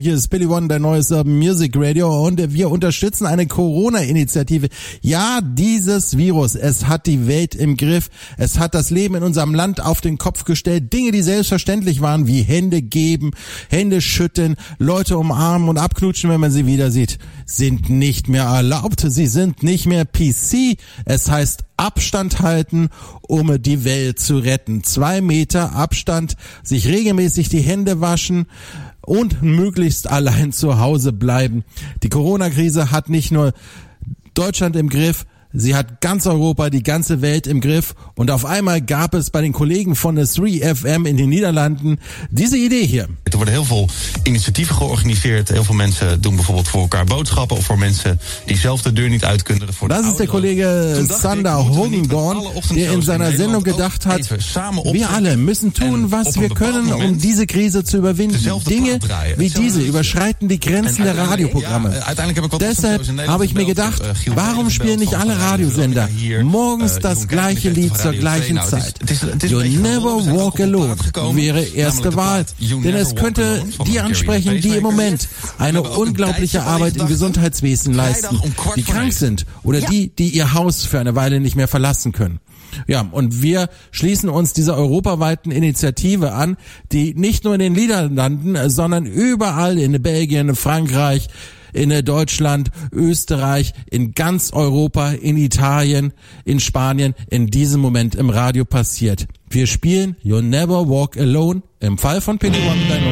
Hier ist Billy One, dein neues Music Radio, und wir unterstützen eine Corona-Initiative. Ja, dieses Virus, es hat die Welt im Griff. Es hat das Leben in unserem Land auf den Kopf gestellt. Dinge, die selbstverständlich waren, wie Hände geben, Hände schütteln, Leute umarmen und abknutschen, wenn man sie wieder sieht, sind nicht mehr erlaubt. Sie sind nicht mehr PC. Es heißt Abstand halten, um die Welt zu retten. 2 Meter Abstand, sich regelmäßig die Hände waschen und möglichst allein zu Hause bleiben. Die Corona-Krise hat nicht nur Deutschland im Griff, sie hat ganz Europa, die ganze Welt im Griff, und op einmal gab es bij den Kollegen van de 3FM in den Niederlanden diese Idee hier. Er worden heel veel initiatieven georganiseerd. Heel veel mensen doen bijvoorbeeld voor elkaar boodschappen of voor mensen die zelf de deur niet uit kunnen. Das ist der Kollege Sander Hogendorn, der in seiner Sendung gedacht hat, wir alle müssen tun, was wir können, um diese Krise zu überwinden. Dinge wie diese überschreiten die Grenzen der Radioprogramme. Deshalb habe ich mir gedacht, warum spielen nicht alle Radiosender morgens das gleiche Lied zur gleichen Zeit? You Never Walk Alone wäre erste Wahl, denn es könnte die ansprechen, die im Moment eine unglaubliche Arbeit im Gesundheitswesen leisten, die krank sind oder die ihr Haus für eine Weile nicht mehr verlassen können. Ja, und wir schließen uns dieser europaweiten Initiative an, die nicht nur in den Niederlanden, sondern überall in Belgien, Frankreich, in Deutschland, Österreich, in ganz Europa, in Italien, in Spanien in diesem Moment im Radio passiert. Wir spielen You Never Walk Alone im Fall von Penny One, dein